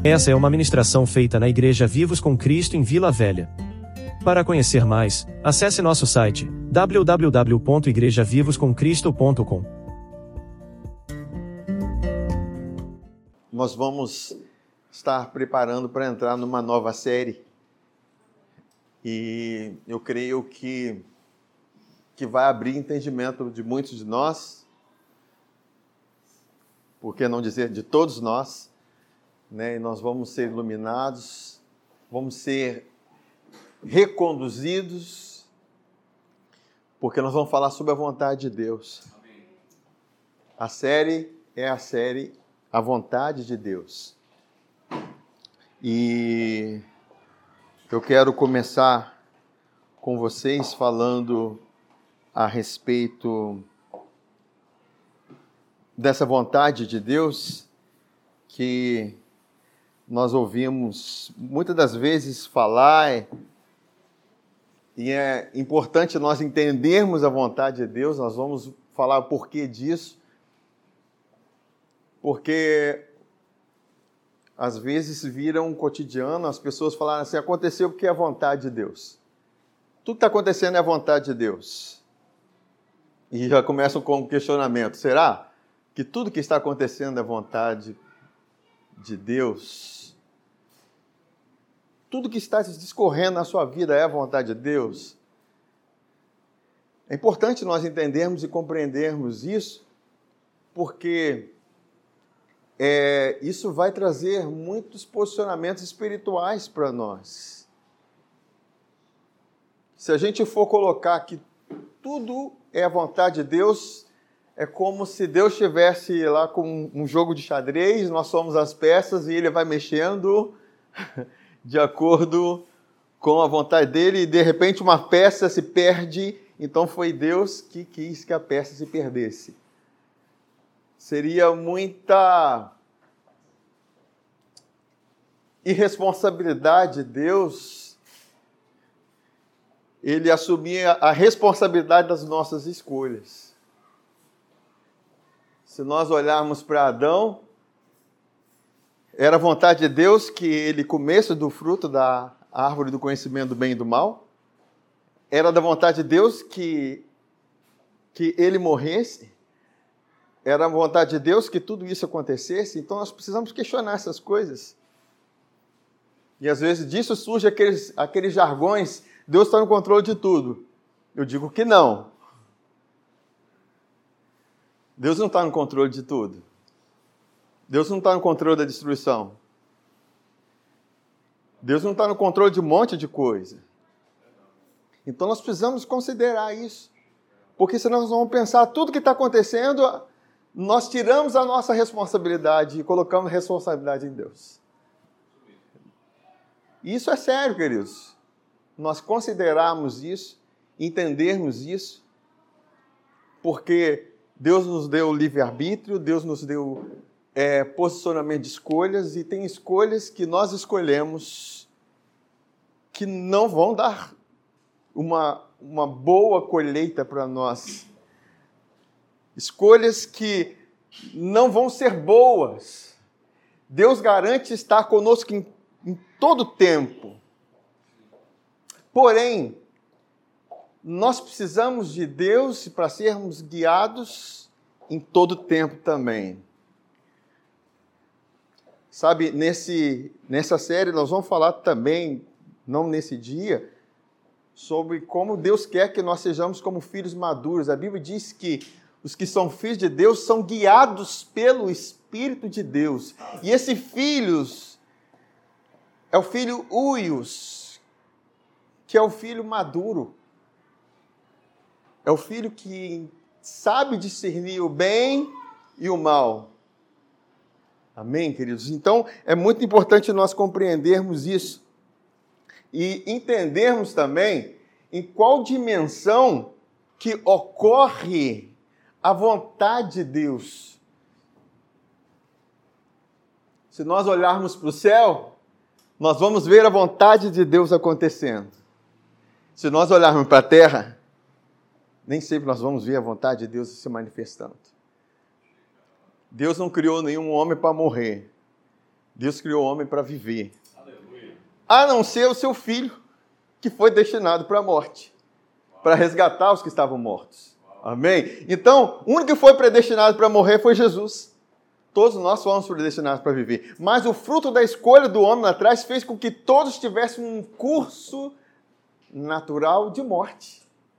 Essa é uma ministração feita na Igreja Vivos com Cristo em Vila Velha. Para conhecer mais, acesse nosso site www.igrejavivoscomcristo.com. Nós vamos estar preparando para entrar numa nova série e eu creio que vai abrir entendimento de muitos de nós, por que não dizer de todos nós, né? E nós vamos ser iluminados, vamos ser reconduzidos, porque nós vamos falar sobre a vontade de Deus. Amém. A série é a série A Vontade de Deus. E eu quero começar com vocês falando a respeito dessa vontade de Deus que nós ouvimos muitas das vezes falar, e é importante nós entendermos a vontade de Deus. Nós vamos falar o porquê disso, porque às vezes vira um cotidiano, as pessoas falaram assim: aconteceu porque é a vontade de Deus. Tudo que está acontecendo é a vontade de Deus. E já começam com um questionamento: será que tudo que está acontecendo é a vontade de Deus? Tudo que está discorrendo na sua vida é a vontade de Deus? É importante nós entendermos e compreendermos isso, porque isso vai trazer muitos posicionamentos espirituais para nós. Se a gente for colocar que tudo é a vontade de Deus, é como se Deus estivesse lá com um jogo de xadrez, nós somos as peças e Ele vai mexendo de acordo com a vontade dele, e de repente uma peça se perde, então foi Deus que quis que a peça se perdesse. Seria muita irresponsabilidade de Deus Ele assumir a responsabilidade das nossas escolhas. Se nós olharmos para Adão, era a vontade de Deus que ele comesse do fruto da árvore do conhecimento do bem e do mal. Era da vontade de Deus que ele morresse. Era a vontade de Deus que tudo isso acontecesse. Então nós precisamos questionar essas coisas. E às vezes disso surge aqueles jargões: Deus está no controle de tudo. Eu digo que não. Deus não está no controle de tudo. Deus não está no controle da destruição. Deus não está no controle de um monte de coisa. Então nós precisamos considerar isso. Porque senão nós vamos pensar tudo que está acontecendo, nós tiramos a nossa responsabilidade e colocamos a responsabilidade em Deus. Isso é sério, queridos. Nós considerarmos isso, entendermos isso, porque Deus nos deu livre-arbítrio, Deus nos deu posicionamento de escolhas, e tem escolhas que nós escolhemos que não vão dar uma boa colheita para nós. Escolhas que não vão ser boas. Deus garante estar conosco em todo tempo. Porém, nós precisamos de Deus para sermos guiados em todo tempo também. Sabe, nessa série nós vamos falar também, não nesse dia, sobre como Deus quer que nós sejamos como filhos maduros. A Bíblia diz que os que são filhos de Deus são guiados pelo Espírito de Deus. E esse filhos é o filho huios, que é o filho maduro. É o filho que sabe discernir o bem e o mal. Amém, queridos? Então, é muito importante nós compreendermos isso e entendermos também em qual dimensão que ocorre a vontade de Deus. Se nós olharmos para o céu, nós vamos ver a vontade de Deus acontecendo. Se nós olharmos para a terra, nem sempre nós vamos ver a vontade de Deus se manifestando. Deus não criou nenhum homem para morrer. Deus criou o homem para viver. A não ser o seu filho, que foi destinado para a morte, para resgatar os que estavam mortos. Amém? Então, o único que foi predestinado para morrer foi Jesus. Todos nós fomos predestinados para viver. Mas o fruto da escolha do homem lá atrás fez com que todos tivessem um curso natural de morte.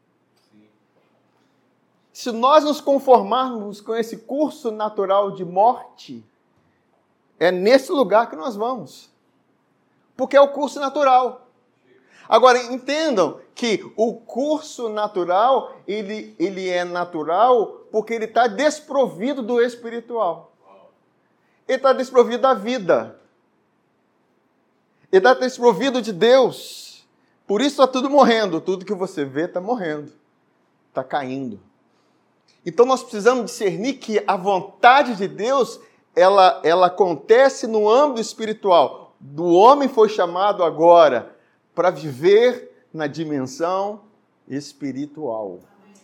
Se nós nos conformarmos com esse curso natural de morte, é nesse lugar que nós vamos. Porque é o curso natural. Agora, entendam que o curso natural, ele é natural porque ele está desprovido do espiritual. Ele está desprovido da vida. Ele está desprovido de Deus. Por isso está tudo morrendo. Tudo que você vê está morrendo. Está caindo. Então nós precisamos discernir que a vontade de Deus, ela acontece no âmbito espiritual. Do homem foi chamado agora para viver na dimensão espiritual.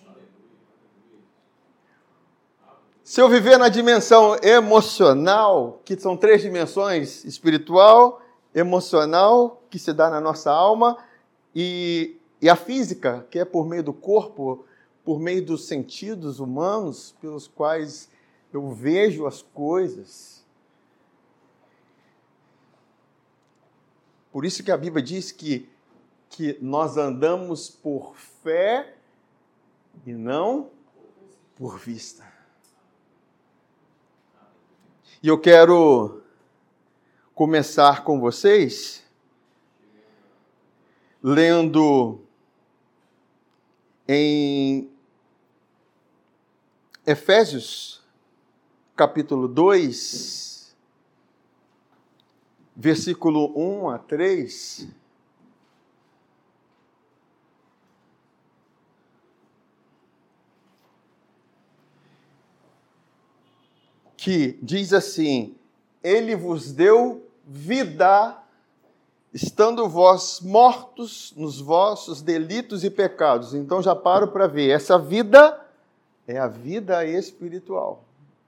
Se eu viver na dimensão emocional, que são 3 dimensões, espiritual, emocional, que se dá na nossa alma, e a física, que é por meio do corpo, por meio dos sentidos humanos, pelos quais eu vejo as coisas. Por isso que a Bíblia diz que nós andamos por fé e não por vista. E eu quero começar com vocês lendo em Efésios, capítulo 2, versículo 1 a 3. Que diz assim: Ele vos deu vida, estando vós mortos nos vossos delitos e pecados. Então já paro para ver. Essa vida é a vida espiritual.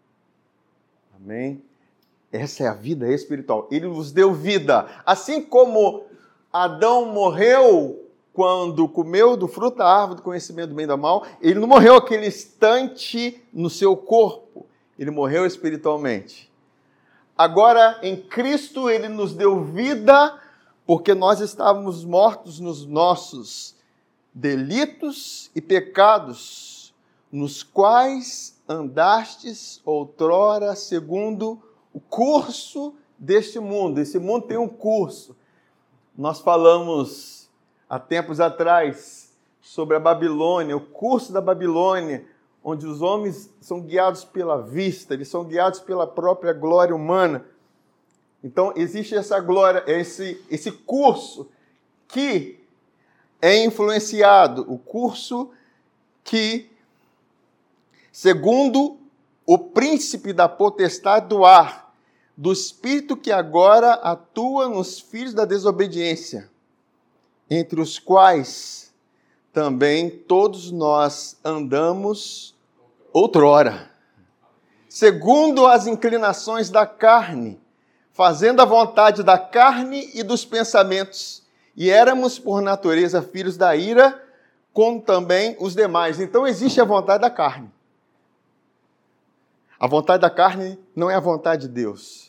Amém? Essa é a vida espiritual. Ele vos deu vida. Assim como Adão morreu quando comeu do fruto da árvore do conhecimento do bem e do mal, ele não morreu aquele instante no seu corpo. Ele morreu espiritualmente. Agora, em Cristo, ele nos deu vida, porque nós estávamos mortos nos nossos delitos e pecados, nos quais andastes outrora segundo o curso deste mundo. Esse mundo tem um curso. Nós falamos há tempos atrás sobre a Babilônia, o curso da Babilônia, onde os homens são guiados pela vista, eles são guiados pela própria glória humana. Então, existe essa glória, esse curso que é influenciado, o curso que, segundo o príncipe da potestade do ar, do espírito que agora atua nos filhos da desobediência, entre os quais também todos nós andamos outrora, segundo as inclinações da carne, fazendo a vontade da carne e dos pensamentos, e éramos por natureza filhos da ira, como também os demais. Então existe a vontade da carne. A vontade da carne não é a vontade de Deus.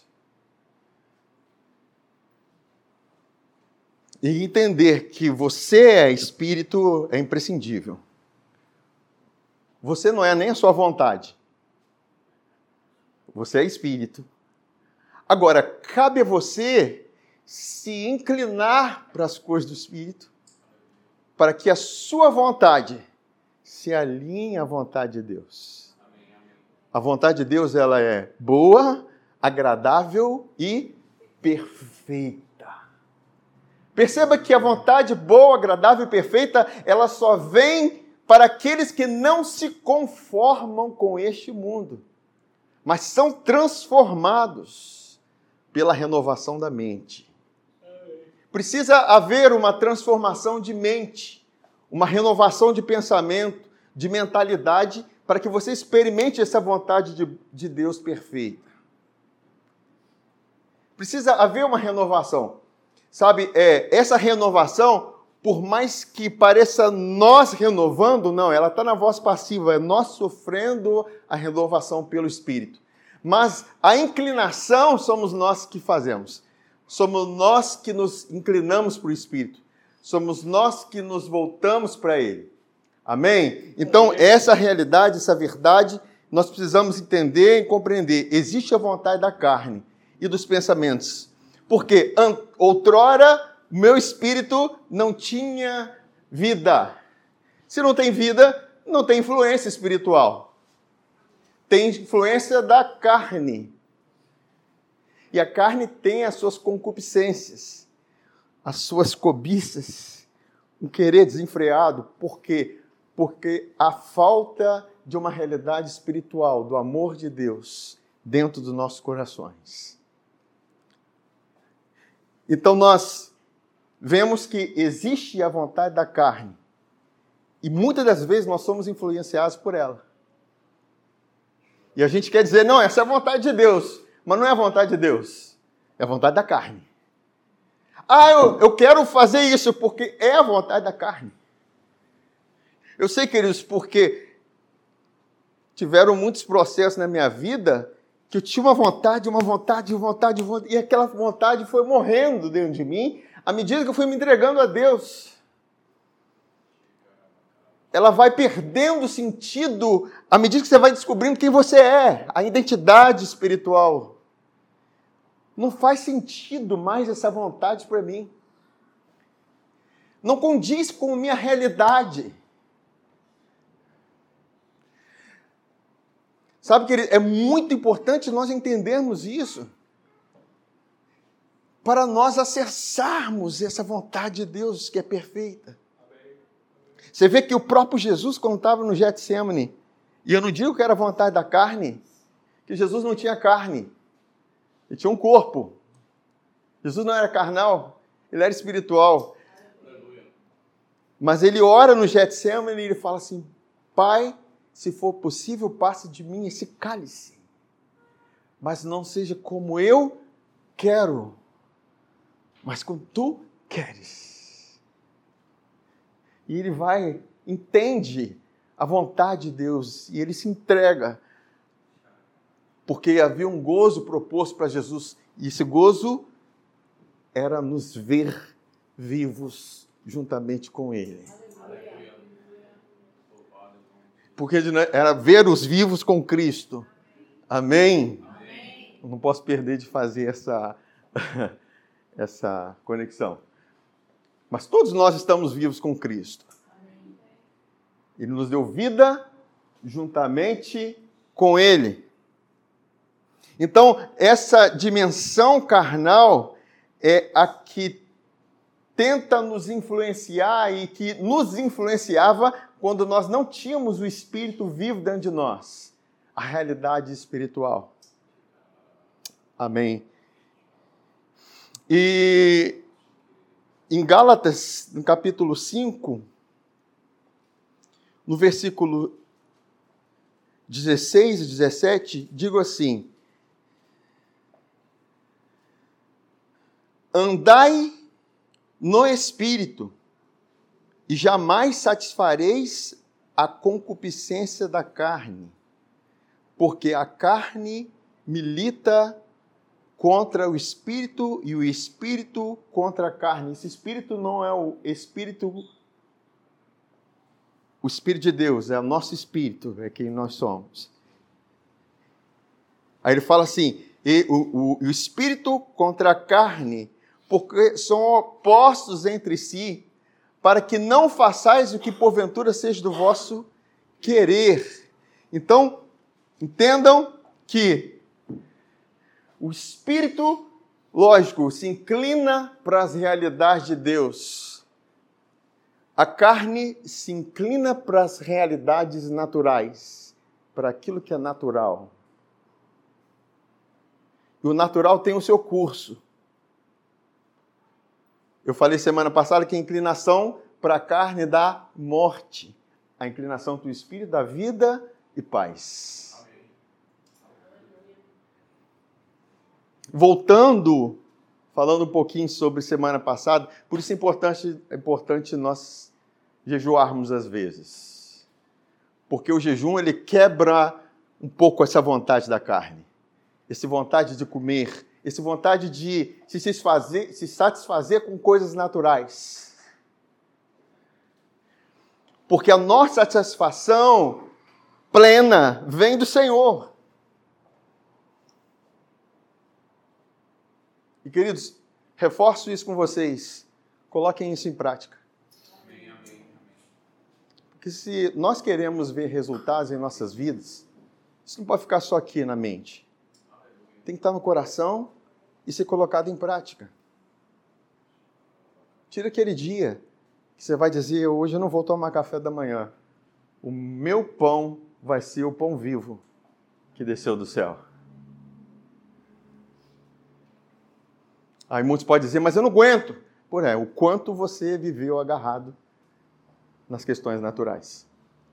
E entender que você é espírito é imprescindível. Você não é nem a sua vontade. Você é espírito. Agora, cabe a você se inclinar para as coisas do espírito, para que a sua vontade se alinhe à vontade de Deus. A vontade de Deus, ela é boa, agradável e perfeita. Perceba que a vontade boa, agradável e perfeita, ela só vem para aqueles que não se conformam com este mundo, mas são transformados pela renovação da mente. Precisa haver uma transformação de mente, uma renovação de pensamento, de mentalidade, para que você experimente essa vontade de Deus perfeita. Precisa haver uma renovação. Sabe, essa renovação, por mais que pareça nós renovando, não, ela está na voz passiva, é nós sofrendo a renovação pelo Espírito. Mas a inclinação somos nós que fazemos. Somos nós que nos inclinamos para o Espírito. Somos nós que nos voltamos para Ele. Amém? Então, essa realidade, essa verdade, nós precisamos entender e compreender. Existe a vontade da carne e dos pensamentos. Porque outrora, meu espírito não tinha vida. Se não tem vida, não tem influência espiritual. Tem influência da carne. E a carne tem as suas concupiscências, as suas cobiças, um querer desenfreado. Por quê? Porque a falta de uma realidade espiritual, do amor de Deus, dentro dos nossos corações. Então nós vemos que existe a vontade da carne. E muitas das vezes nós somos influenciados por ela. E a gente quer dizer, não, essa é a vontade de Deus. Mas não é a vontade de Deus. É a vontade da carne. Ah, eu quero fazer isso porque é a vontade da carne. Eu sei, queridos, porque tiveram muitos processos na minha vida que eu tinha uma vontade, e aquela vontade foi morrendo dentro de mim à medida que eu fui me entregando a Deus. Ela vai perdendo sentido à medida que você vai descobrindo quem você é, a identidade espiritual. Não faz sentido mais essa vontade para mim. Não condiz com a minha realidade. Sabe, querido, é muito importante nós entendermos isso para nós acessarmos essa vontade de Deus que é perfeita. Você vê que o próprio Jesus, quando estava no Getsemane, e eu não digo que era a vontade da carne, que Jesus não tinha carne, ele tinha um corpo. Jesus não era carnal, ele era espiritual. Mas ele ora no Getsemane e ele fala assim, Pai, se for possível, passe de mim esse cálice, mas não seja como eu quero, mas como tu queres. E ele entende a vontade de Deus e ele se entrega, porque havia um gozo proposto para Jesus, e esse gozo era nos ver vivos juntamente com Ele. Porque era ver os vivos com Cristo. Amém? Amém. Eu não posso perder de fazer essa conexão. Mas todos nós estamos vivos com Cristo. Ele nos deu vida juntamente com Ele. Então, essa dimensão carnal é a que tenta nos influenciar e que nos influenciava quando nós não tínhamos o Espírito vivo dentro de nós. A realidade espiritual. Amém. E em Gálatas, no capítulo 5, no versículo 16 e 17, digo assim: andai no Espírito, e jamais satisfareis a concupiscência da carne, porque a carne milita contra o Espírito e o Espírito contra a carne. Esse Espírito não é o Espírito de Deus, é o nosso Espírito, é quem nós somos. Aí ele fala assim, o Espírito contra a carne, porque são opostos entre si, para que não façais o que porventura seja do vosso querer. Então, entendam que o Espírito, lógico, se inclina para as realidades de Deus. A carne se inclina para as realidades naturais, para aquilo que é natural. E o natural tem o seu curso. Eu falei semana passada que a inclinação para a carne dá morte. A inclinação para o Espírito dá vida e paz. Voltando, falando um pouquinho sobre semana passada, por isso é importante nós jejuarmos às vezes. Porque o jejum, ele quebra um pouco essa vontade da carne. Essa vontade de comer, essa vontade de se satisfazer com coisas naturais. Porque a nossa satisfação plena vem do Senhor. E, queridos, reforço isso com vocês. Coloquem isso em prática. Amém, amém. Porque se nós queremos ver resultados em nossas vidas, isso não pode ficar só aqui na mente. Tem que estar no coração e ser colocado em prática. Tira aquele dia que você vai dizer, hoje eu não vou tomar café da manhã. O meu pão vai ser o pão vivo que desceu do céu. Aí muitos podem dizer, mas eu não aguento. Porém, o quanto você viveu agarrado nas questões naturais.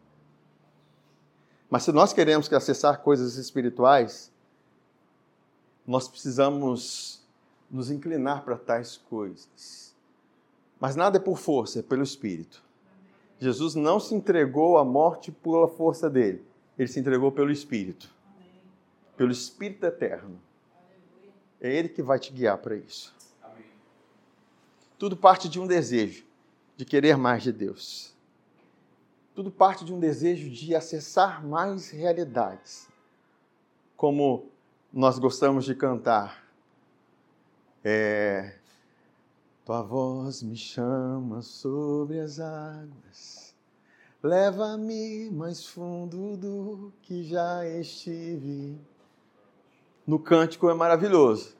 Mas se nós queremos acessar coisas espirituais, nós precisamos nos inclinar para tais coisas. Mas nada é por força, é pelo Espírito. Jesus não se entregou à morte pela força dele. Ele se entregou pelo Espírito. Pelo Espírito eterno. É Ele que vai te guiar para isso. Amém. Tudo parte de um desejo de querer mais de Deus. Tudo parte de um desejo de acessar mais realidades. Como nós gostamos de cantar. Tua voz me chama sobre as águas, leva-me mais fundo do que já estive. No cântico é maravilhoso.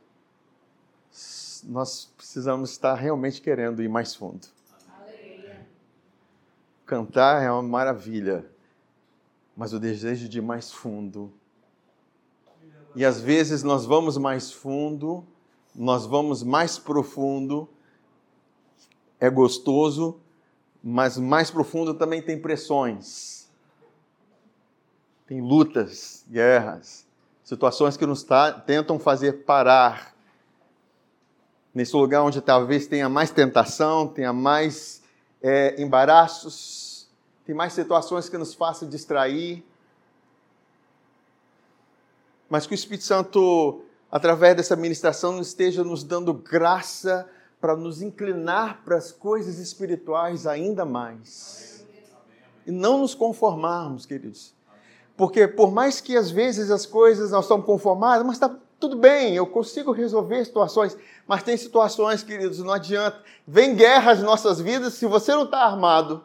Nós precisamos estar realmente querendo ir mais fundo. Aleluia. Cantar é uma maravilha, mas o desejo de ir mais fundo. E às vezes nós vamos mais fundo, nós vamos mais profundo. É gostoso, mas mais profundo também tem pressões. Tem lutas, guerras, situações que nos tentam fazer parar. Nesse lugar onde talvez tenha mais tentação, tenha mais embaraços, tem mais situações que nos façam distrair. Mas que o Espírito Santo, através dessa ministração, esteja nos dando graça para nos inclinar para as coisas espirituais ainda mais. E não nos conformarmos, queridos. Porque por mais que às vezes as coisas nós estamos conformados, mas está tudo bem, eu consigo resolver situações. Mas tem situações, queridos, não adianta. Vem guerras nas nossas vidas se você não está armado.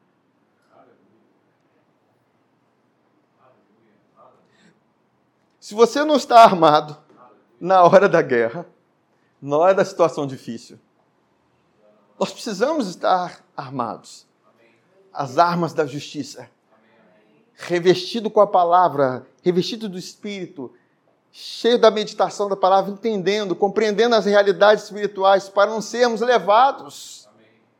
Se você não está armado na hora da guerra, na hora da situação difícil, nós precisamos estar armados. As armas da justiça. Revestido com a palavra, revestido do Espírito, cheio da meditação da palavra, entendendo, compreendendo as realidades espirituais, para não sermos levados.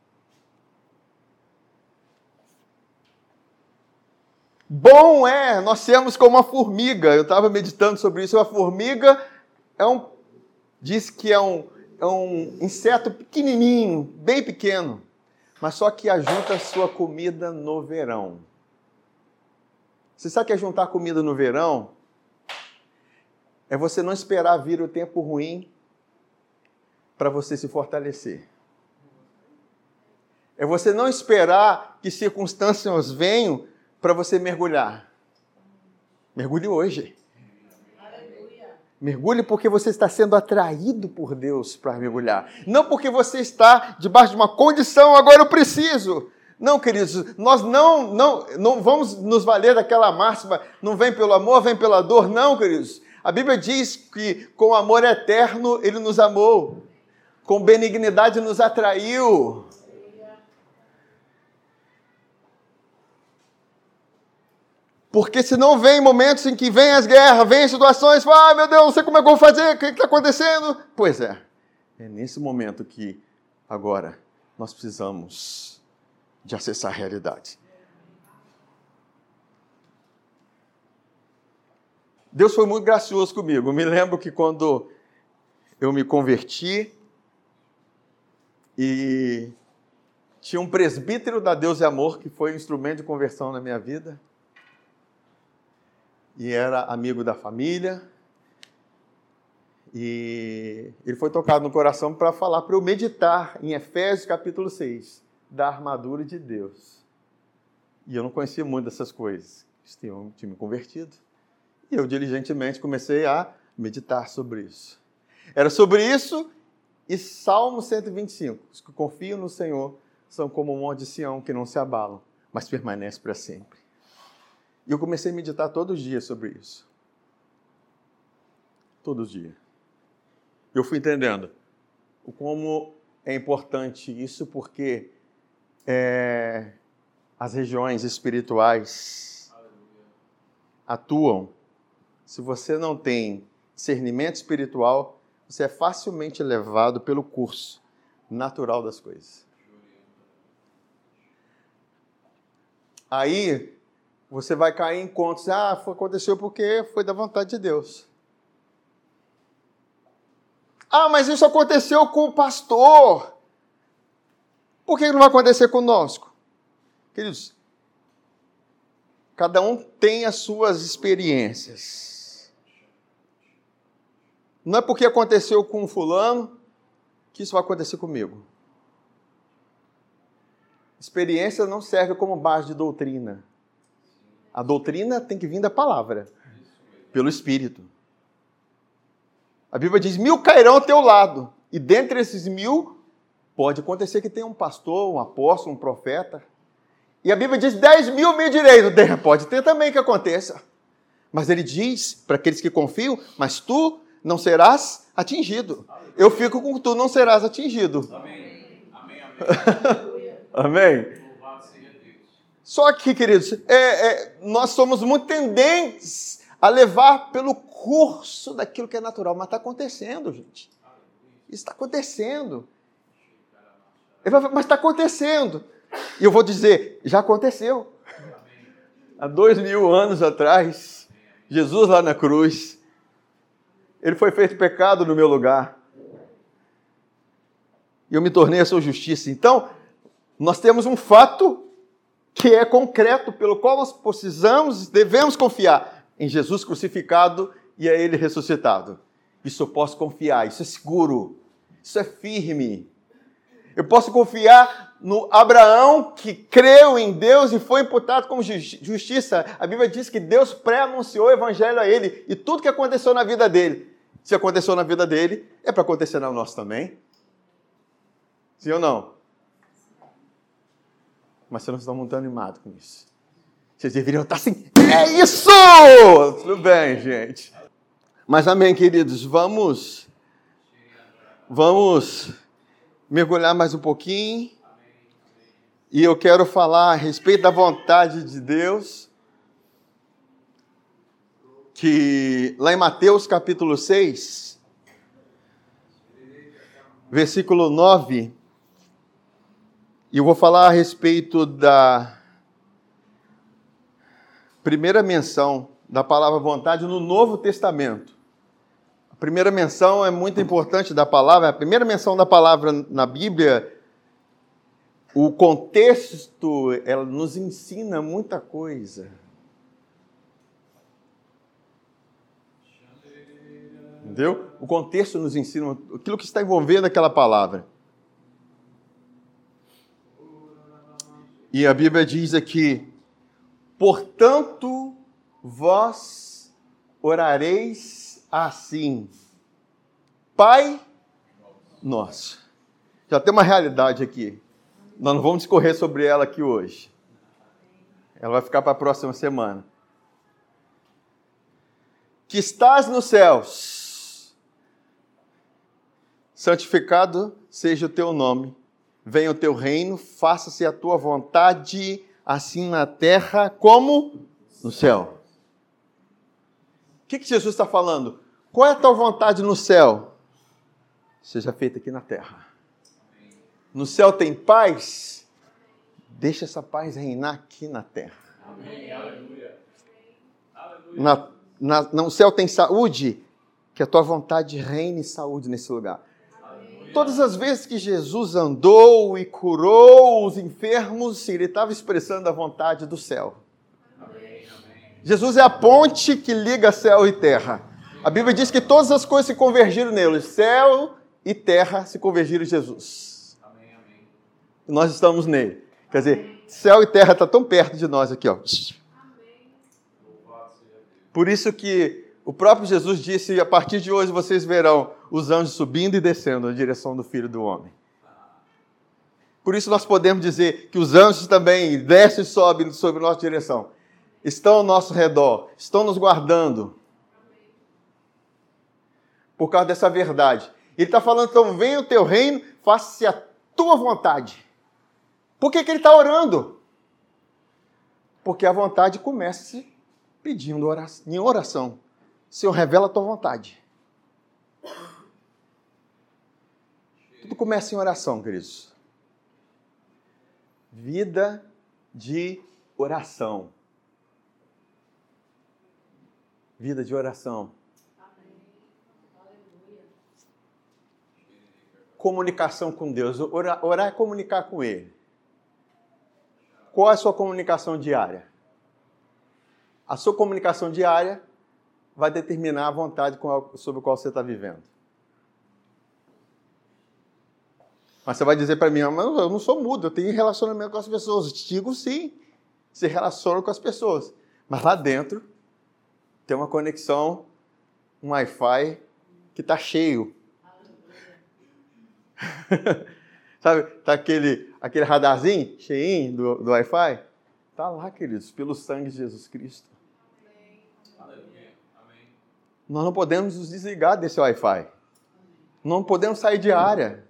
Bom é nós sermos como uma formiga. Eu estava meditando sobre isso. A formiga diz que é um inseto pequenininho, bem pequeno, mas só que ajunta a sua comida no verão. Você sabe o que é juntar comida no verão? É você não esperar vir o tempo ruim para você se fortalecer. É você não esperar que circunstâncias venham para você mergulhar. Mergulhe hoje. Mergulhe porque você está sendo atraído por Deus para mergulhar. Não porque você está debaixo de uma condição, agora eu preciso. Não, queridos, nós não vamos nos valer daquela máxima, não vem pelo amor, vem pela dor. Não, queridos. A Bíblia diz que com amor eterno Ele nos amou. Com benignidade nos atraiu. Porque se não vem momentos em que vem as guerras, vem as situações, meu Deus, não sei como é que eu vou fazer, o que está acontecendo? Pois é nesse momento que agora nós precisamos de acessar a realidade. Deus foi muito gracioso comigo. Eu me lembro que quando eu me converti e tinha um presbítero da Deus e Amor que foi um instrumento de conversão na minha vida. E era amigo da família. E ele foi tocado no coração para falar para eu meditar em Efésios capítulo 6, da armadura de Deus. E eu não conhecia muito dessas coisas. Tinha me convertido. E eu diligentemente comecei a meditar sobre isso. Era sobre isso e Salmo 125. Os que confiam no Senhor são como um monte de Sião que não se abalam, mas permanece para sempre. E eu comecei a meditar todos os dias sobre isso. Todos os dias. Eu fui entendendo como é importante isso, porque as regiões espirituais atuam. Se você não tem discernimento espiritual, você é facilmente levado pelo curso natural das coisas. Aí, você vai cair em contos. Aconteceu porque foi da vontade de Deus. Mas isso aconteceu com o pastor. Por que não vai acontecer conosco? Queridos, cada um tem as suas experiências. Não é porque aconteceu com fulano que isso vai acontecer comigo. Experiência não serve como base de doutrina. A doutrina tem que vir da palavra, pelo Espírito. A Bíblia diz, 1000 cairão ao teu lado. E dentre esses 1000, pode acontecer que tenha um pastor, um apóstolo, um profeta. E a Bíblia diz, 10.000 me direito. Pode ter também que aconteça. Mas ele diz, para aqueles que confiam, mas tu não serás atingido. Eu fico com tu não serás atingido. Amém. Amém. Amém? Louvado seja Deus. Só que, queridos, nós somos muito tendentes a levar pelo curso daquilo que é natural. Mas está acontecendo, gente. Isso está acontecendo. Mas está acontecendo. E eu vou dizer, já aconteceu. Há 2000 anos atrás, Jesus lá na cruz, ele foi feito pecado no meu lugar. E eu me tornei a sua justiça. Então, nós temos um fato que é concreto, pelo qual nós devemos confiar em Jesus crucificado e a Ele ressuscitado. Isso eu posso confiar, isso é seguro, isso é firme. Eu posso confiar no Abraão que creu em Deus e foi imputado como justiça. A Bíblia diz que Deus pré-anunciou o evangelho a ele e tudo que aconteceu na vida dele. Se aconteceu na vida dele, é para acontecer na nossa também. Sim ou não? Mas vocês não estão muito animados com isso. Vocês deveriam estar assim, é isso! Tudo bem, gente. Mas amém, queridos, vamos mergulhar mais um pouquinho. E eu quero falar a respeito da vontade de Deus, que lá em Mateus capítulo 6, versículo 9, e eu vou falar a respeito da primeira menção da palavra vontade no Novo Testamento. A primeira menção é muito importante da palavra, a primeira menção da palavra na Bíblia, o contexto, ela nos ensina muita coisa. Entendeu? O contexto nos ensina aquilo que está envolvendo aquela palavra. E a Bíblia diz aqui, portanto, vós orareis assim, Pai nosso. Já tem uma realidade aqui. Nós não vamos discorrer sobre ela aqui hoje. Ela vai ficar para a próxima semana. Que estás nos céus, santificado seja o teu nome, venha o teu reino, faça-se a tua vontade, assim na terra como no céu. O que Jesus está falando? Qual é a tua vontade no céu? Seja feita aqui na terra. No céu tem paz? Deixa essa paz reinar aqui na terra. Amém. Aleluia. No céu tem saúde? Que a tua vontade reine em saúde nesse lugar. Todas as vezes que Jesus andou e curou os enfermos, ele estava expressando a vontade do céu. Jesus é a ponte que liga céu e terra. A Bíblia diz que todas as coisas se convergiram nele. Céu e terra se convergiram em Jesus. E nós estamos nele. Quer dizer, céu e terra estão tão perto de nós aqui, ó. Por isso que o próprio Jesus disse, a partir de hoje vocês verão os anjos subindo e descendo na direção do Filho do Homem. Por isso nós podemos dizer que os anjos também descem e sobem sobre nossa direção. Estão ao nosso redor, estão nos guardando. Por causa dessa verdade. Ele está falando, então, venha o teu reino, faça-se a tua vontade. Por que ele está orando? Porque a vontade começa pedindo oração, em oração. Senhor, revela a tua vontade. Tudo começa em oração, queridos. Vida de oração. Vida de oração. Comunicação com Deus. Orar é comunicar com Ele. Qual é a sua comunicação diária? A sua comunicação diária vai determinar a vontade sobre a qual você está vivendo. Mas você vai dizer para mim, mas eu não sou mudo, eu tenho relacionamento com as pessoas. Eu te digo sim, se relaciona com as pessoas. Mas lá dentro tem uma conexão, um Wi-Fi que está cheio. Sabe, tá aquele radarzinho cheinho do Wi-Fi? Está lá, queridos, pelo sangue de Jesus Cristo. Nós não podemos nos desligar desse Wi-Fi. Não podemos sair de área.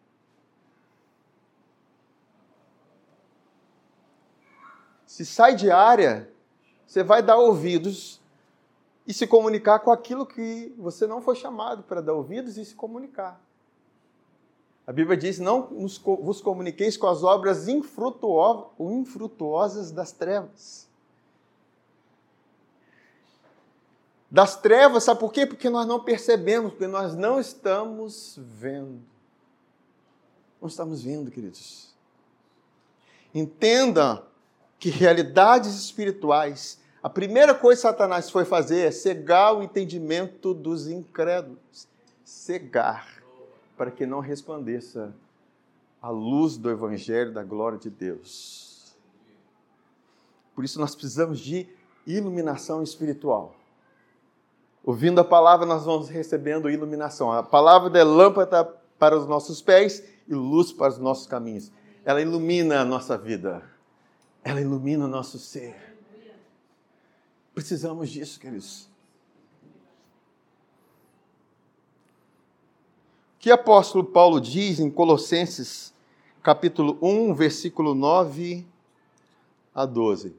Se sai de área, você vai dar ouvidos e se comunicar com aquilo que você não foi chamado para dar ouvidos e se comunicar. A Bíblia diz, não vos comuniqueis com as obras infrutuosas das trevas. Das trevas, sabe por quê? Porque nós não percebemos, porque nós não estamos vendo. Não estamos vendo, queridos. Entenda que realidades espirituais, a primeira coisa que Satanás foi fazer é cegar o entendimento dos incrédulos. Cegar, para que não resplandeça a luz do Evangelho da glória de Deus. Por isso nós precisamos de iluminação espiritual. Ouvindo a palavra, nós vamos recebendo iluminação. A palavra é lâmpada para os nossos pés e luz para os nossos caminhos. Ela ilumina a nossa vida. Ela ilumina o nosso ser. Precisamos disso, queridos. O que o apóstolo Paulo diz em Colossenses, capítulo 1, versículo 9 a 12.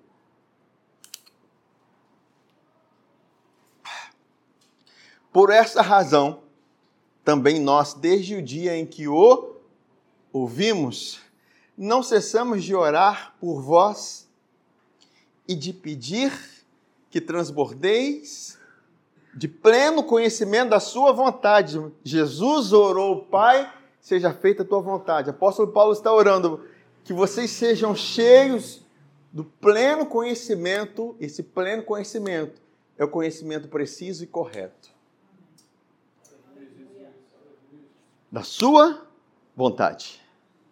Por essa razão, também nós, desde o dia em que o ouvimos, não cessamos de orar por vós e de pedir que transbordeis de pleno conhecimento da sua vontade. Jesus orou, Pai, seja feita a tua vontade. O apóstolo Paulo está orando que vocês sejam cheios do pleno conhecimento. Esse pleno conhecimento é o conhecimento preciso e correto da sua vontade.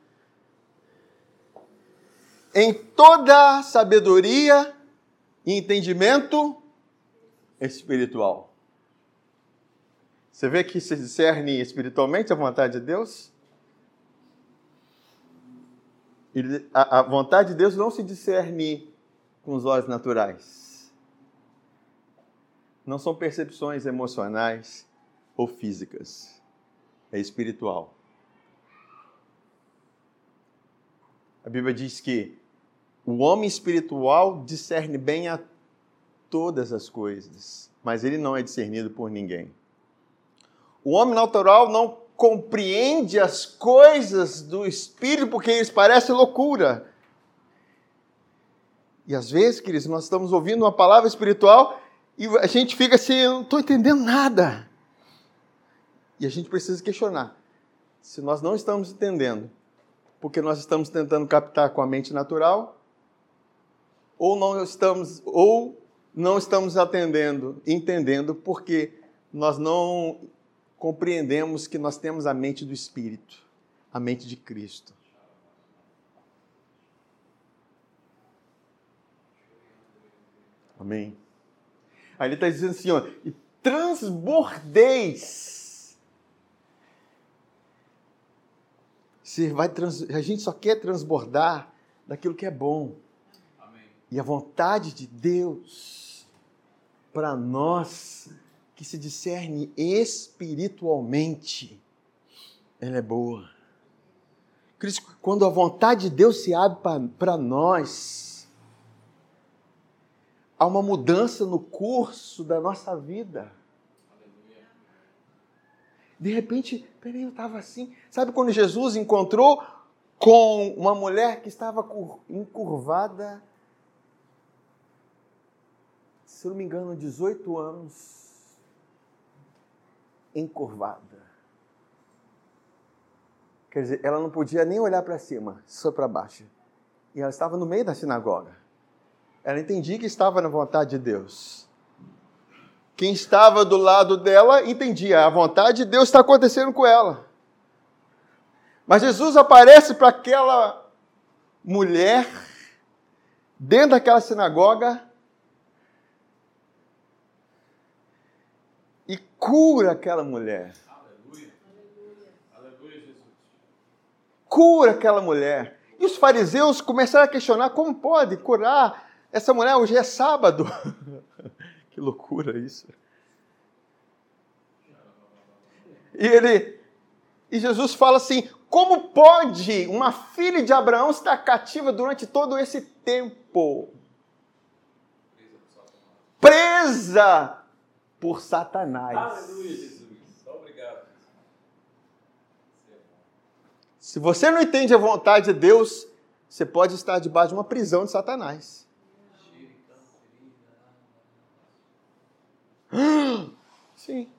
Em toda sabedoria e entendimento espiritual. Você vê que se discerne espiritualmente a vontade de Deus? A vontade de Deus não se discerne com os olhos naturais. Não são percepções emocionais ou físicas. É espiritual. A Bíblia diz que o homem espiritual discerne bem a todas as coisas, mas ele não é discernido por ninguém. O homem natural não compreende as coisas do Espírito porque eles parecem loucura. E às vezes, queridos, nós estamos ouvindo uma palavra espiritual e a gente fica assim, eu não estou entendendo nada. E a gente precisa questionar. Se nós não estamos entendendo, porque nós estamos tentando captar com a mente natural, ou não estamos entendendo, porque nós não compreendemos que nós temos a mente do Espírito, a mente de Cristo. Amém. Aí ele está dizendo assim, ó, e transbordeis. A gente só quer transbordar daquilo que é bom. Amém. E a vontade de Deus para nós, que se discerne espiritualmente, ela é boa. Cristo, quando a vontade de Deus se abre para nós, há uma mudança no curso da nossa vida. De repente, peraí, eu estava assim. Sabe quando Jesus encontrou com uma mulher que estava encurvada, se eu não me engano, 18 anos, encurvada. Quer dizer, ela não podia nem olhar para cima, só para baixo. E ela estava no meio da sinagoga. Ela entendia que estava na vontade de Deus. Quem estava do lado dela entendia, a vontade de Deus está acontecendo com ela. Mas Jesus aparece para aquela mulher, dentro daquela sinagoga, e cura aquela mulher. Aleluia. Aleluia, Jesus. Cura aquela mulher. E os fariseus começaram a questionar como pode curar essa mulher, hoje é sábado. Que loucura isso. E Jesus fala assim, como pode uma filha de Abraão estar cativa durante todo esse tempo? Presa por Satanás. Aleluia, Jesus. Obrigado. Se você não entende a vontade de Deus, você pode estar debaixo de uma prisão de Satanás. Sim.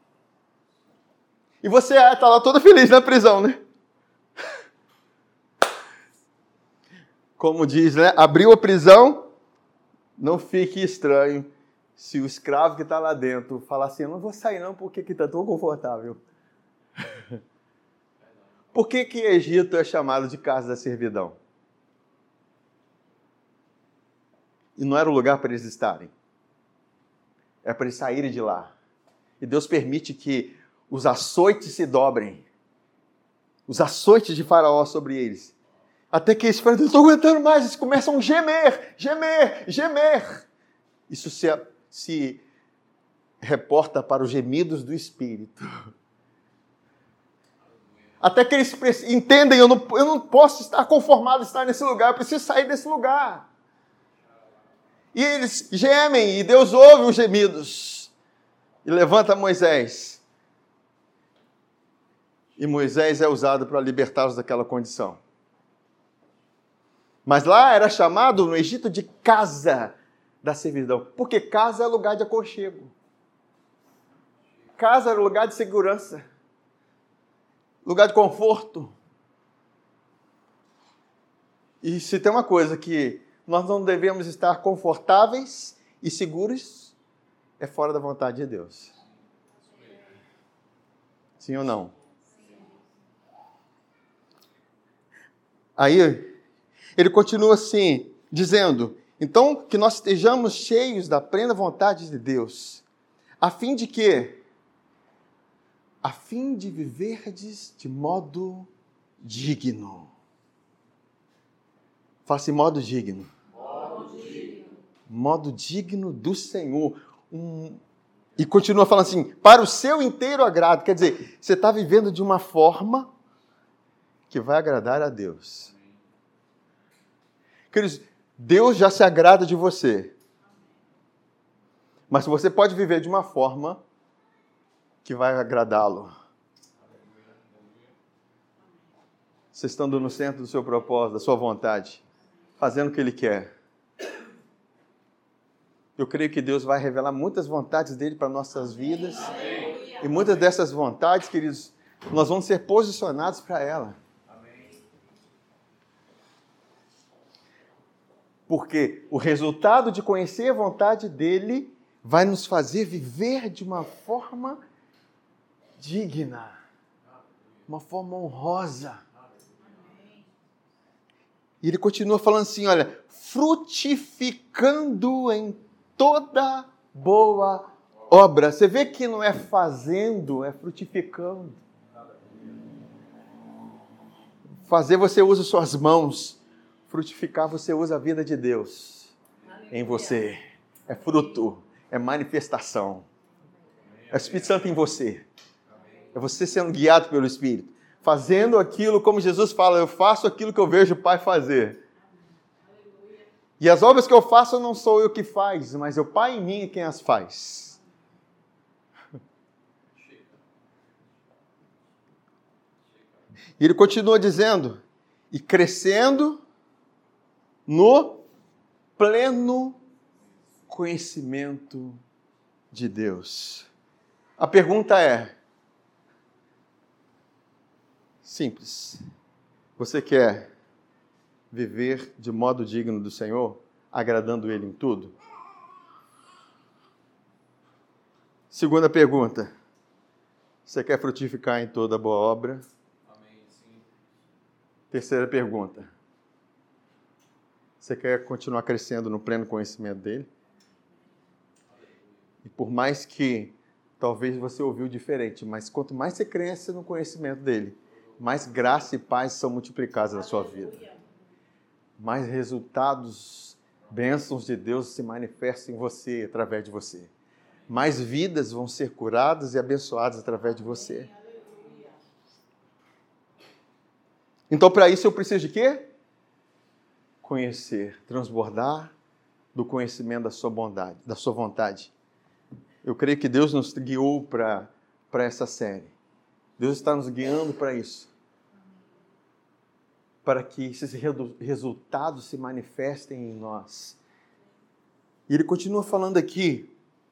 E você está lá todo feliz na prisão, né? Como diz, né? Abriu a prisão, não fique estranho se o escravo que está lá dentro falar assim, eu não vou sair não porque aqui está tão confortável. Por que Egito é chamado de casa da servidão? E não era o lugar para eles estarem. É para eles saírem de lá. E Deus permite que os açoites se dobrem. Os açoites de Faraó sobre eles. Até que eles falam, não estou aguentando mais. Eles começam a gemer. Isso se reporta para os gemidos do Espírito. Até que eles entendem, eu não posso estar conformado a estar nesse lugar. Eu preciso sair desse lugar. E eles gemem, e Deus ouve os gemidos. E levanta Moisés. E Moisés é usado para libertá-los daquela condição. Mas lá era chamado no Egito de casa da servidão. Porque casa é lugar de aconchego. Casa era lugar de segurança. Lugar de conforto. E se tem uma coisa que nós não devemos estar confortáveis e seguros, é fora da vontade de Deus. Sim ou não? Aí, ele continua assim, dizendo, então, que nós estejamos cheios da plena vontade de Deus, a fim de quê? A fim de viverdes de modo digno. Fala assim, modo digno. Modo digno do Senhor. E continua falando assim, para o seu inteiro agrado. Quer dizer, você está vivendo de uma forma que vai agradar a Deus. Queridos, Deus já se agrada de você. Mas você pode viver de uma forma que vai agradá-lo. Você estando no centro do seu propósito, da sua vontade, fazendo o que Ele quer. Eu creio que Deus vai revelar muitas vontades dele para nossas vidas. E muitas dessas vontades, queridos, nós vamos ser posicionados para ela. Porque o resultado de conhecer a vontade dele vai nos fazer viver de uma forma digna, uma forma honrosa. E ele continua falando assim, olha, frutificando em toda boa obra. Você vê que não é fazendo, é frutificando. Fazer, você usa suas mãos. Frutificar, você usa a vida de Deus em você. É fruto, é manifestação. É o Espírito Santo em você. É você sendo guiado pelo Espírito. Fazendo aquilo, como Jesus fala, eu faço aquilo que eu vejo o Pai fazer. E as obras que eu faço não sou eu que faz, mas é o Pai em mim quem as faz. E ele continua dizendo, e crescendo no pleno conhecimento de Deus. A pergunta é simples. Você quer viver de modo digno do Senhor, agradando Ele em tudo? Segunda pergunta. Você quer frutificar em toda boa obra? Amém. Sim. Terceira pergunta. Você quer continuar crescendo no pleno conhecimento dele? E por mais que talvez você ouviu diferente, mas quanto mais você cresce no conhecimento dele, mais graça e paz são multiplicadas na sua vida. Mais resultados, bênçãos de Deus se manifestam em você, através de você. Mais vidas vão ser curadas e abençoadas através de você. Então, para isso eu preciso de quê? Conhecer, transbordar do conhecimento da sua bondade, da sua vontade. Eu creio que Deus nos guiou para essa série. Deus está nos guiando para isso. Para que esses resultados se manifestem em nós. E ele continua falando aqui,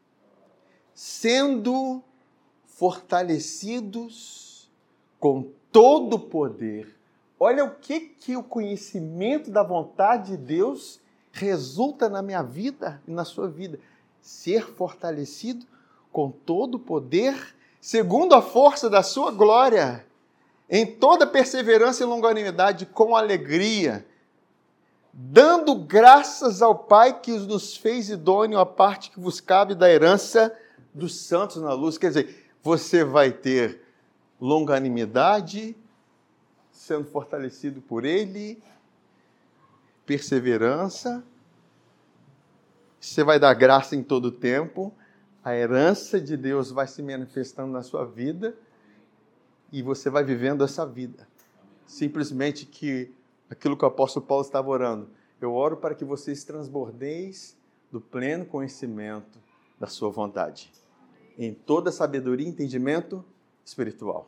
sendo fortalecidos com todo o poder. Olha o que o conhecimento da vontade de Deus resulta na minha vida e na sua vida. Ser fortalecido com todo o poder, segundo a força da sua glória, em toda perseverança e longanimidade, com alegria, dando graças ao Pai que nos fez idôneo a parte que vos cabe da herança dos santos na luz. Quer dizer, você vai ter longanimidade, sendo fortalecido por Ele, perseverança, você vai dar graça em todo o tempo, a herança de Deus vai se manifestando na sua vida e você vai vivendo essa vida. Simplesmente que aquilo que o apóstolo Paulo estava orando, eu oro para que vocês transbordeis do pleno conhecimento da sua vontade, em toda sabedoria e entendimento espiritual.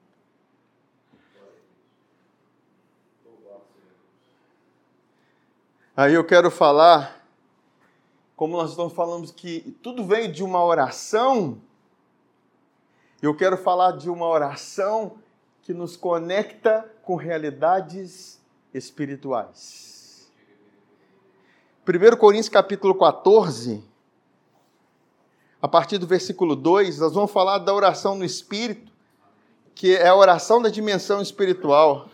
Aí eu quero falar, como nós estamos falando que tudo veio de uma oração, eu quero falar de uma oração que nos conecta com realidades espirituais. 1 Coríntios capítulo 14, a partir do versículo 2, nós vamos falar da oração no Espírito, que é a oração da dimensão espiritual.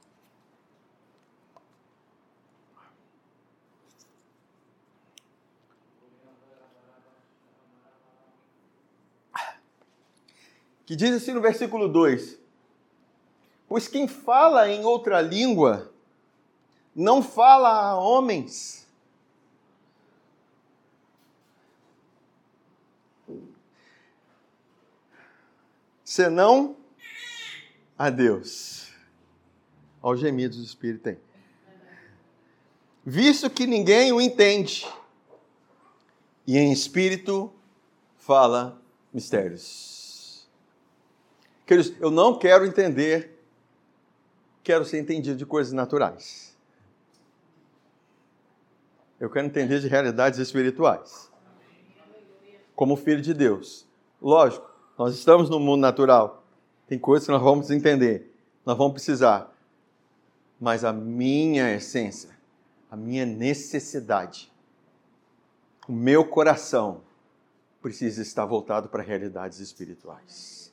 Que diz assim no versículo 2, pois quem fala em outra língua não fala a homens, senão a Deus. Olha os gemidos do Espírito aí. Visto que ninguém o entende, e em espírito fala mistérios. Queridos, eu não quero entender, quero ser entendido de coisas naturais. Eu quero entender de realidades espirituais. Como filho de Deus. Lógico, Nós estamos no mundo natural. Tem coisas que nós vamos entender, nós vamos precisar. Mas a minha essência, a minha necessidade, o meu coração precisa estar voltado para realidades espirituais.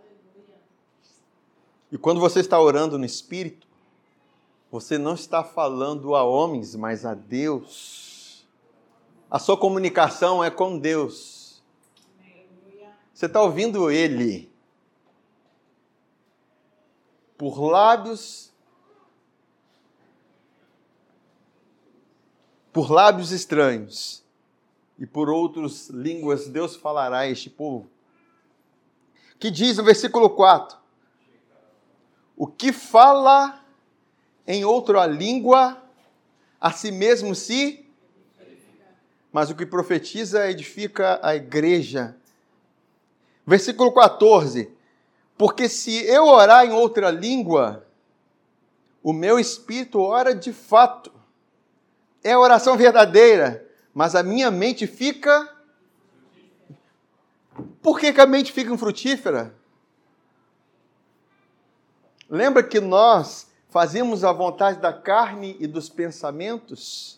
E quando você está orando no Espírito, você não está falando a homens, mas a Deus. A sua comunicação é com Deus. Você está ouvindo Ele. Por lábios estranhos e por outras línguas Deus falará a este povo. Que diz no versículo 4: o que fala em outra língua, a si mesmo se, mas o que profetiza edifica a igreja. Versículo 14: porque se eu orar em outra língua, o meu espírito ora de fato. É a oração verdadeira, mas a minha mente fica... Por que a mente fica infrutífera? Lembra que nós fazemos a vontade da carne e dos pensamentos?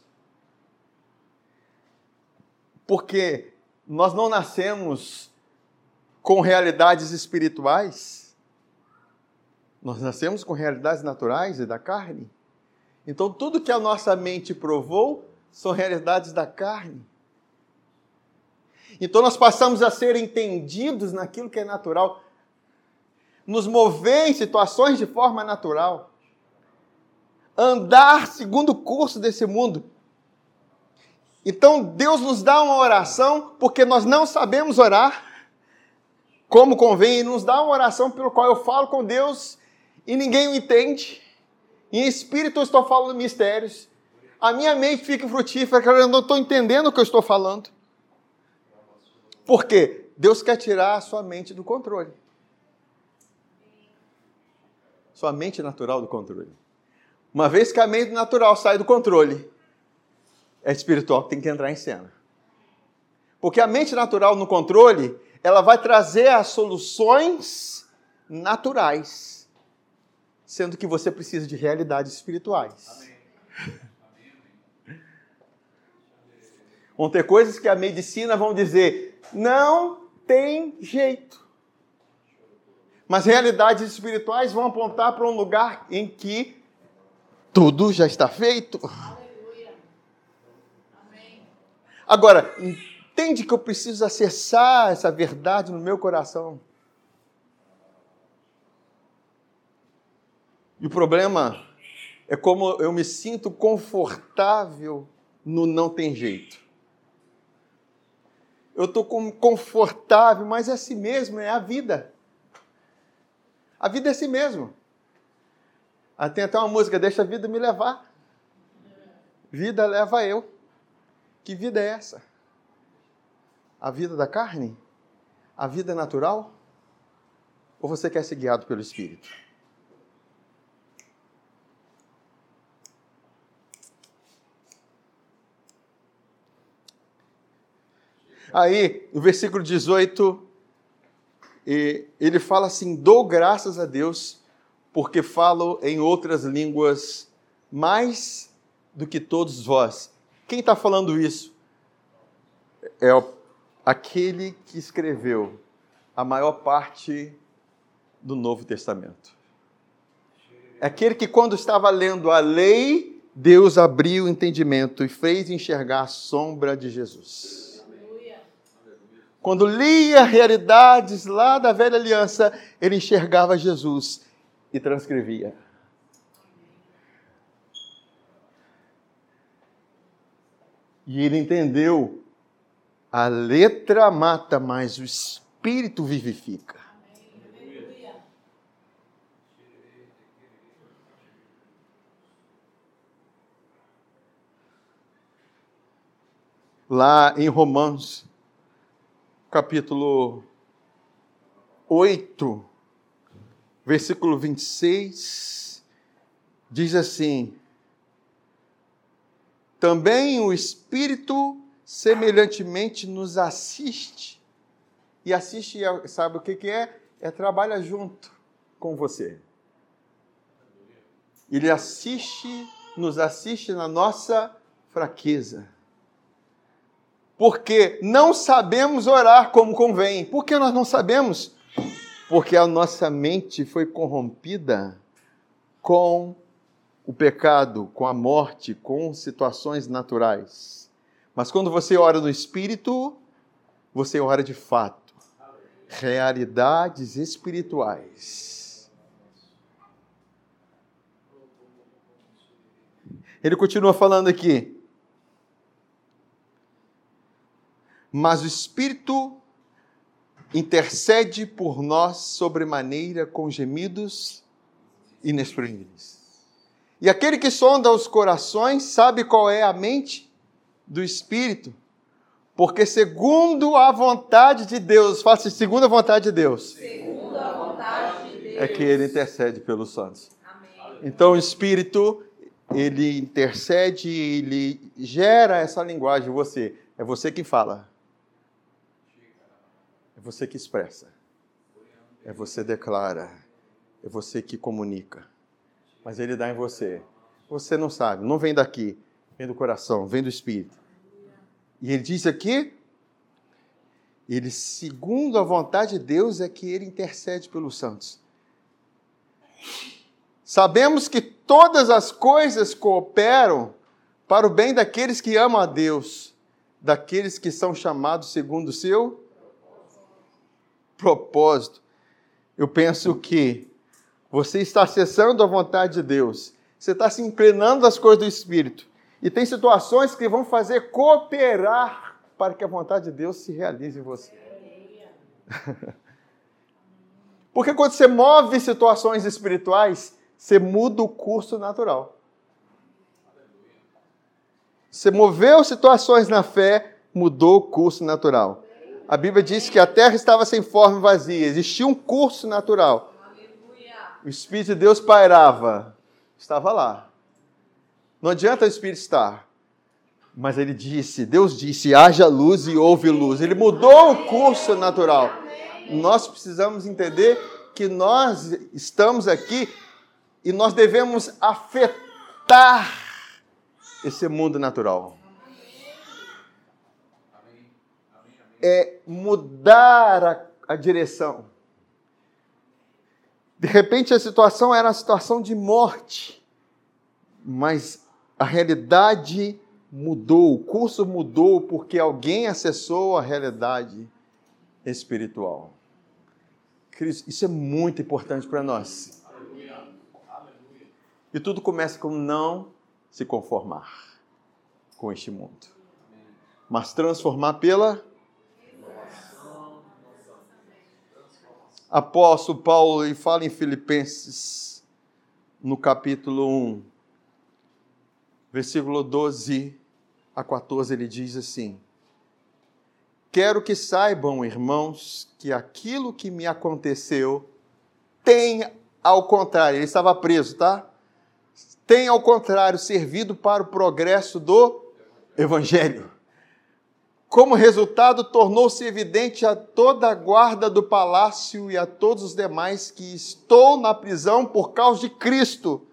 Porque nós não nascemos com realidades espirituais. Nós nascemos com realidades naturais e da carne. Então, tudo que a nossa mente provou são realidades da carne. Então, nós passamos a ser entendidos naquilo que é natural, nos mover em situações de forma natural, andar segundo o curso desse mundo. Então, Deus nos dá uma oração porque nós não sabemos orar como convém, e nos dá uma oração pelo qual eu falo com Deus e ninguém o entende. Em espírito eu estou falando mistérios. A minha mente fica infrutífera, eu não estou entendendo o que eu estou falando. Por quê? Deus quer tirar a sua mente do controle. Sua mente natural do controle. Uma vez que a mente natural sai do controle, é espiritual que tem que entrar em cena. Porque a mente natural no controle, ela vai trazer as soluções naturais, sendo que você precisa de realidades espirituais. Amém. Vão ter coisas que a medicina vão dizer, não tem jeito. Mas realidades espirituais vão apontar para um lugar em que tudo já está feito. Aleluia. Amém. Agora, entende que eu preciso acessar essa verdade no meu coração. E o problema é como eu me sinto confortável no não tem jeito. Eu estou confortável, mas é assim mesmo, é a vida. A vida é assim mesmo. Tem até uma música, deixa a vida me levar. Vida leva eu. Que vida é essa? A vida da carne? A vida natural? Ou você quer ser guiado pelo Espírito? Aí, no versículo 18, ele fala assim, dou graças a Deus, porque falo em outras línguas mais do que todos vós. Quem está falando isso? É aquele que escreveu a maior parte do Novo Testamento. É aquele que, quando estava lendo a lei, Deus abriu o entendimento e fez enxergar a sombra de Jesus. Quando lia realidades lá da velha aliança, ele enxergava Jesus e transcrevia. E ele entendeu, a letra mata, mas o Espírito vivifica. Lá em Romanos, capítulo 8, versículo 26, diz assim, também o Espírito semelhantemente nos assiste e assiste, sabe o que é? Trabalha junto com você. Ele nos assiste na nossa fraqueza. Porque não sabemos orar como convém. Por que nós não sabemos? Porque a nossa mente foi corrompida com o pecado, com a morte, com situações naturais. Mas quando você ora no Espírito, você ora de fato. Realidades espirituais. Ele continua falando aqui. Mas o Espírito intercede por nós sobremaneira com gemidos inexprimíveis. E aquele que sonda os corações sabe qual é a mente do Espírito, porque segundo a vontade de Deus, faça segundo a vontade de Deus. Segundo a vontade de Deus. É que ele intercede pelos santos. Amém. Então o Espírito, ele intercede, ele gera essa linguagem em você. É você que fala. É você que expressa. É você que declara. É você que comunica. Mas ele dá em você. Você não sabe, não vem daqui. Vem do coração, vem do Espírito. E ele diz aqui, ele, segundo a vontade de Deus, é que ele intercede pelos santos. Sabemos que todas as coisas cooperam para o bem daqueles que amam a Deus, daqueles que são chamados segundo o seu propósito. Eu penso que você está acessando a vontade de Deus, você está se inclinando às coisas do Espírito, e tem situações que vão fazer cooperar para que a vontade de Deus se realize em você. Porque quando você move situações espirituais, você muda o curso natural. Você moveu situações na fé, mudou o curso natural. A Bíblia diz que a terra estava sem forma e vazia. Existia um curso natural. O Espírito de Deus pairava. Estava lá. Não adianta o Espírito estar. Mas ele disse, Deus disse, haja luz e houve luz. Ele mudou o curso natural. Nós precisamos entender que nós estamos aqui e nós devemos afetar esse mundo natural. É mudar a direção. De repente a situação era uma situação de morte, mas a realidade mudou, o curso mudou porque alguém acessou a realidade espiritual. Isso é muito importante para nós. E tudo começa com não se conformar com este mundo, mas transformar pela... Apóstolo Paulo, ele fala em Filipenses, no capítulo 1, versículo 12 a 14, ele diz assim: quero que saibam, irmãos, que aquilo que me aconteceu tem, ao contrário, ele estava preso, tá? Tem, ao contrário, servido para o progresso do Evangelho. Como resultado, tornou-se evidente a toda a guarda do palácio e a todos os demais que estou na prisão por causa de Cristo.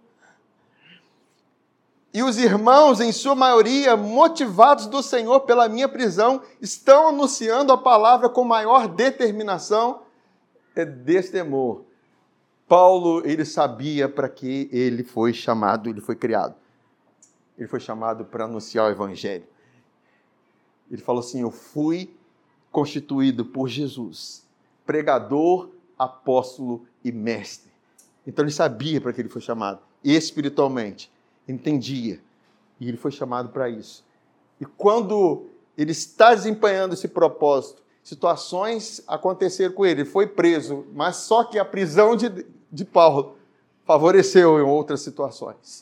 E os irmãos, em sua maioria, motivados do Senhor pela minha prisão, estão anunciando a palavra com maior determinação e destemor. Paulo, ele sabia para que ele foi chamado, ele foi criado. Ele foi chamado para anunciar o Evangelho. Ele falou assim, eu fui constituído por Jesus, pregador, apóstolo e mestre. Então ele sabia para que ele foi chamado, espiritualmente, entendia, e ele foi chamado para isso. E quando ele está desempenhando esse propósito, situações aconteceram com ele, ele foi preso, mas só que a prisão de Paulo favoreceu em outras situações.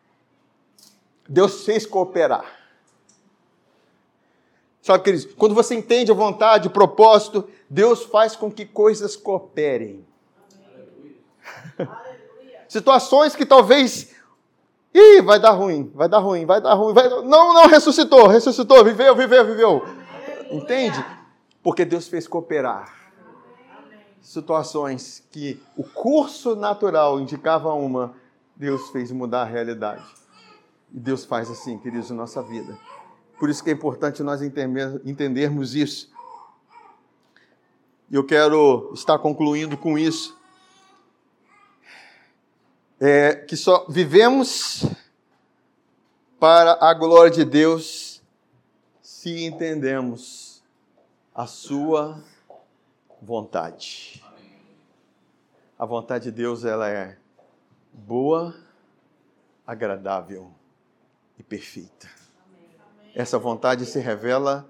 Deus fez cooperar. Sabe, queridos, quando você entende a vontade, o propósito, Deus faz com que coisas cooperem. Situações que talvez, vai dar ruim. Não, ressuscitou, viveu. Entende? Porque Deus fez cooperar. Situações que o curso natural indicava uma, Deus fez mudar a realidade. E Deus faz assim, queridos, na nossa vida. Por isso que é importante nós entendermos isso. E eu quero estar concluindo com isso. Que só vivemos para a glória de Deus se entendemos a sua vontade. A vontade de Deus, ela é boa, agradável e perfeita. Essa vontade se revela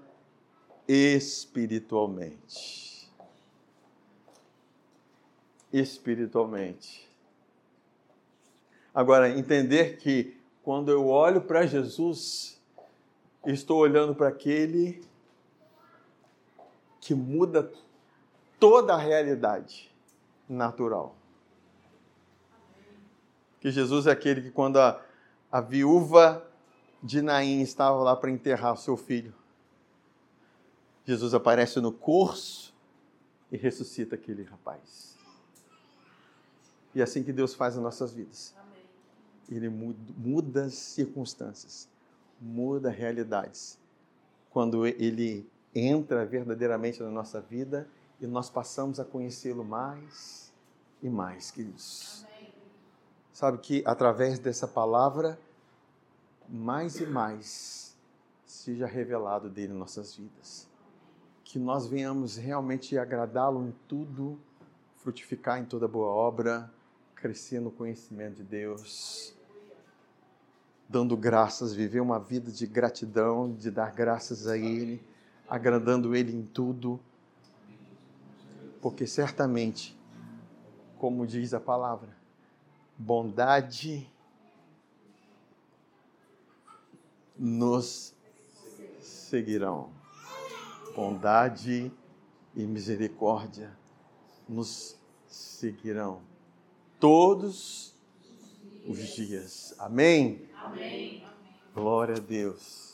espiritualmente. Espiritualmente. Agora, entender que quando eu olho para Jesus, estou olhando para aquele que muda toda a realidade natural. Que Jesus é aquele que quando a viúva de Naim estava lá para enterrar o seu filho, Jesus aparece no curso e ressuscita aquele rapaz. E é assim que Deus faz nas nossas vidas. Ele muda as circunstâncias, muda realidades. Quando Ele entra verdadeiramente na nossa vida e nós passamos a conhecê-lo mais e mais, queridos. Amém. Sabe que através dessa palavra, mais e mais seja revelado dele em nossas vidas. Que nós venhamos realmente agradá-lo em tudo, frutificar em toda boa obra, crescer no conhecimento de Deus, dando graças, viver uma vida de gratidão, de dar graças a Ele, agradando Ele em tudo, porque certamente, como diz a palavra, bondade nos seguirão. Bondade e misericórdia nos seguirão todos os dias. Amém? Amém. Glória a Deus.